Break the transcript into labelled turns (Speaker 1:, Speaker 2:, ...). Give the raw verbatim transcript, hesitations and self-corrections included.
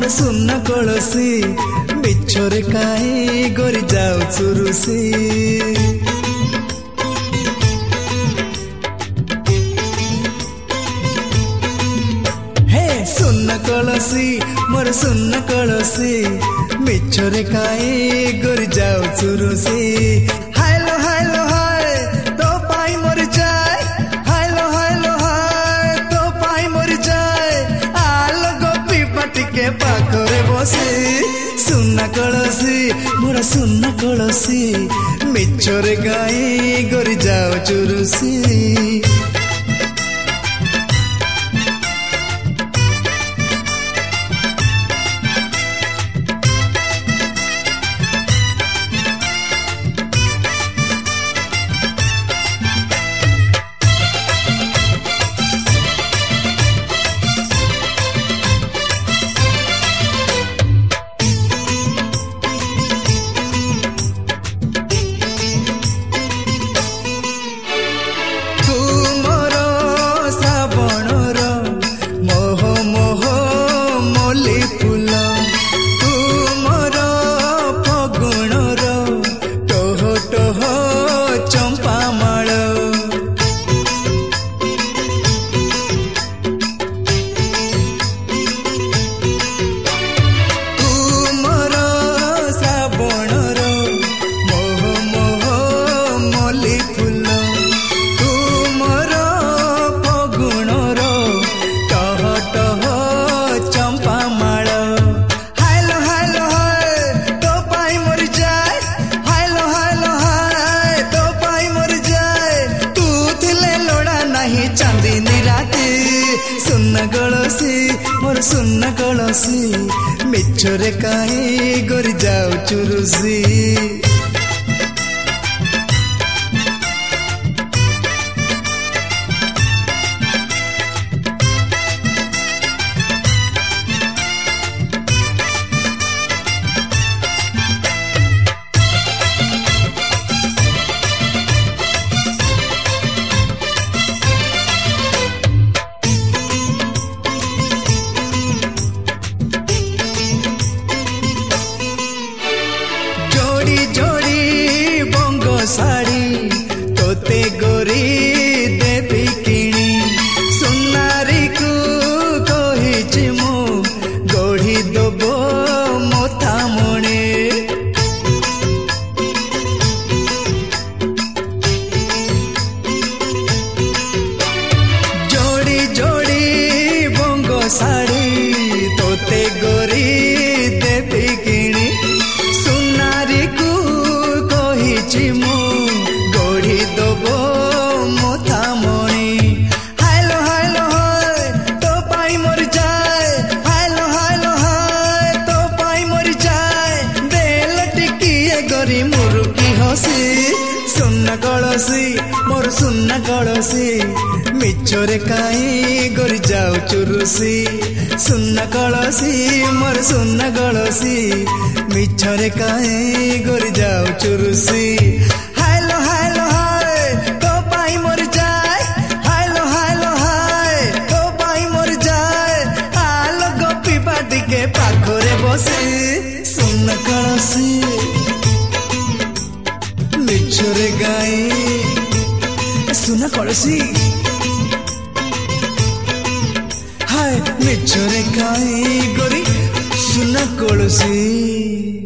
Speaker 1: सुन कलसी मिछरे काई गोरी जाऊचु रुसी हे सुन कलसी मोर सुन कलसी मिछरे काई गोरी जाऊचु रुसी हायलो हायलो हाय तो पाई मोर जाय हायलो हायलो हाय तो पाई मोर जाय आलो गोपी पाटिके पाखरे बसी सुन कलसी मोर सुन कलसी मिछरे गाई गोरी जाऊचु रुसी सुन कलसी मोर सुन कलसी मिछरे काई गोरी जाऊचु रुसी साड़ी तोते गोरी देवी किणी सुनारी को कही मु गढ़ी दबो मोथा मणे जोड़ी जोड़ी बंग साड़ी तोते गोरी देवी किणी सुनारी को कही मु सुन कलसी मोर सुन कलसी मिछरे काई गोरी जाऊचु रुसी सुन कलसी मोर सुन कलसी मिछरे काई गोरी जाऊचु रुसी हायलो हायलो हाय तो पाई मोर जाय हायलो हायलो हाय तो पाई मोर जाय आलो गोपी पाटिके पाखरे बसी सुन कलसी मिछरे गाई सुन कलसी हाय मिछरे गाई गोरी सुन कलसी।